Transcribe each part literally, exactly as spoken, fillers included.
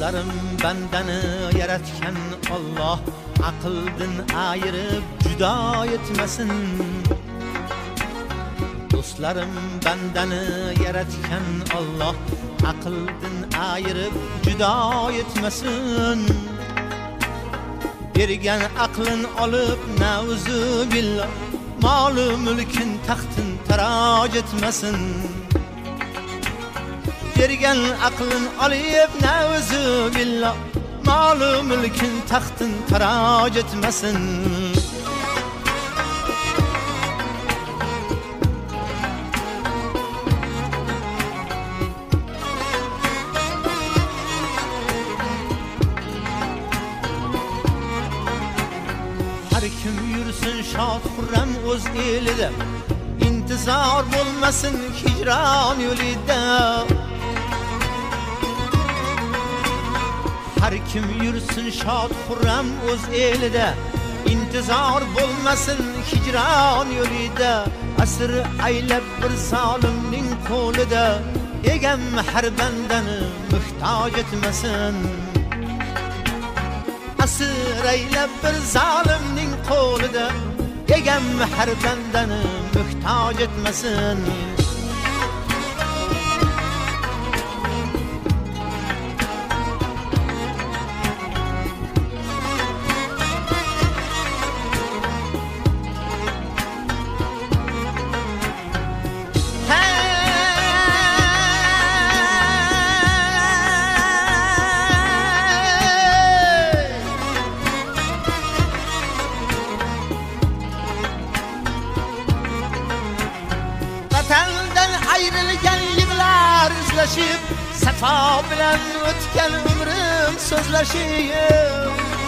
Dostlarım bendeni yaratgan Allah aqldan ayırıp judo etmesin. Dostlarım bendeni yaratgan Allah aqldan ayırıp judo etmesin. Bergen aqlın alıp nauzu billah malı mülkün taxtın taraj etmesin. Bergen aqlın alıp nauzu billah malı mülkün taxtın taraj etmesin. Her kim yürüsün şad hurram o'z elida, intizor bo'lmasin hijron yo'lida. Her kim yürüsün şad hurram o'z elida, intizor bo'lmasin hijron yo'lida. Asr aylab bir zolimning qo'lida, egam har bandani muhtoj etmasin. Asr aylab bir zolimning qo'lida, egam har bandani muhtoj etmasin. Vatandan ayrılgan yıllar izleşip, safa bilan o'tgan umrim so'zlashib.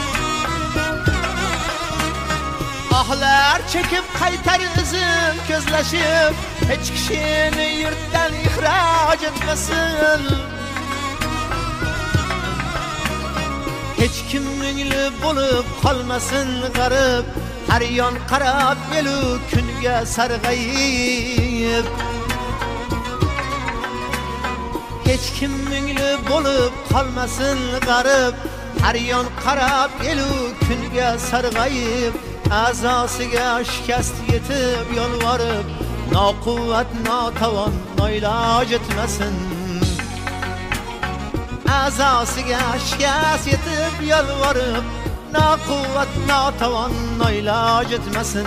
Ahlar çekip qaytar izim ko'zlashib, hech kishini yurtdan ixroj etmasin. Hech kim mungli bo'lib qolmasin g'arib, har yon qarab elu kunga sarg'ayib. Hech kim mungli bo'lib qolmasin g'arib, har yon qarab elu kunga sarg'ayib. A'zosiga shikast yetib yolvorib, noquvvat notavon noiloj etmasin. A'zosiga shikast yetib yolvorib, noquvvat notavon noiloj etmasin.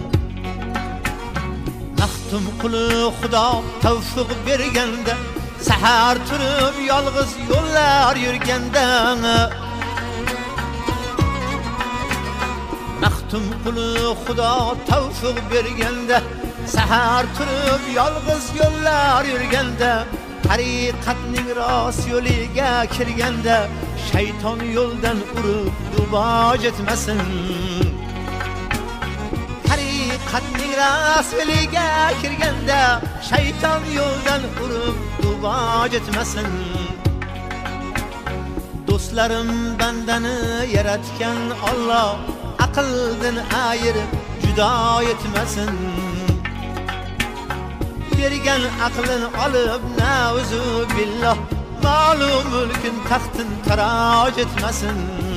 Maxtum quli Xudo tavfiq berganda, sahar turib yolg'iz yo'llar yurganda. Maxtum quli Xudo tavfiq berganda, sahar turib yolg'iz yo'llar yurganda. Haqiqatning rost yo'liga kirganda, shayton yo'ldan urib duboj etmasin. Haqiqatning rost yo'liga kirganda, shayton yo'ldan urib duboj etmasin. Dostlarım bendeni yaratgan Allah aqldan ayirib judo etmasin. Bergen aqlın alıp nauzu billah malu mülkün taxtın taraj etmesin.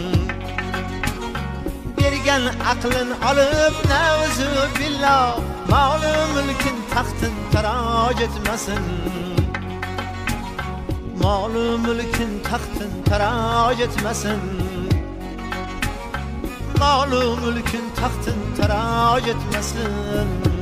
Bergen aqlın alıp nauzu billah malu mülkün taxtın taraj etmesin. Malu mülkün taxtın taraj etmesin. Malu mülkün taxtın taraj etmesin.